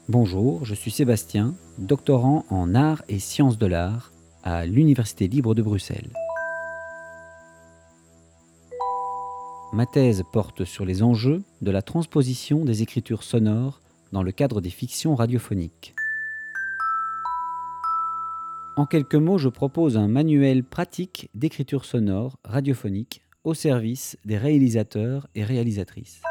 Bonjour, je suis Sébastien, doctorant en arts et sciences de l'art à l'Université libre de Bruxelles. Ma thèse porte sur les enjeux de la transposition des écritures sonores dans le cadre des fictions radiophoniques. En quelques mots, je propose un manuel pratique d'écriture sonore radiophonique au service des réalisateurs et réalisatrices.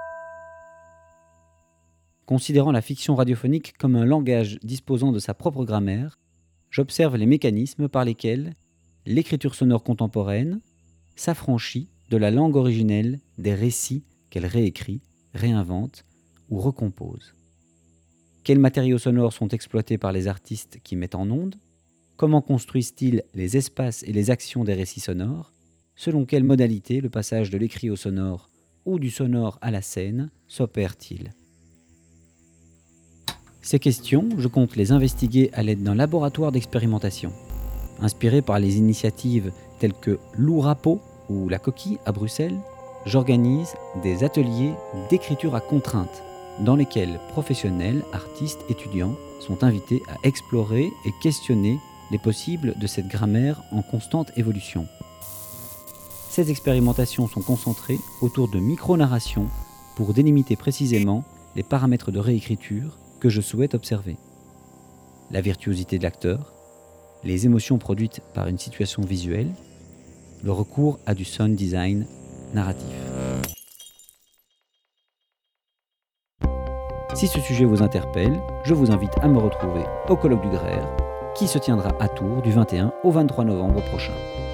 Considérant la fiction radiophonique comme un langage disposant de sa propre grammaire, j'observe les mécanismes par lesquels l'écriture sonore contemporaine s'affranchit de la langue originelle des récits qu'elle réécrit, réinvente ou recompose. Quels matériaux sonores sont exploités par les artistes qui mettent en onde? Comment construisent-ils les espaces et les actions des récits sonores? Selon quelle modalité le passage de l'écrit au sonore ou du sonore à la scène s'opère-t-il? Ces questions, je compte les investiguer à l'aide d'un laboratoire d'expérimentation. Inspiré par les initiatives telles que l'Ourapo ou la Coquille à Bruxelles, j'organise des ateliers d'écriture à contrainte dans lesquels professionnels, artistes, étudiants sont invités à explorer et questionner les possibles de cette grammaire en constante évolution. Ces expérimentations sont concentrées autour de micro-narrations pour délimiter précisément les paramètres de réécriture que je souhaite observer. La virtuosité de l'acteur, les émotions produites par une situation visuelle, le recours à du sound design narratif. Si ce sujet vous interpelle, je vous invite à me retrouver au colloque du Grère, qui se tiendra à Tours du 21 au 23 novembre prochain.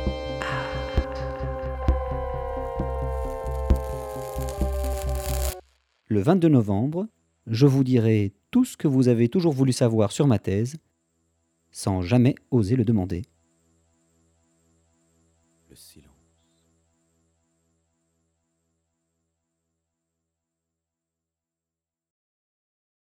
Le 22 novembre, je vous dirai tout ce que vous avez toujours voulu savoir sur ma thèse, sans jamais oser le demander. Le silence.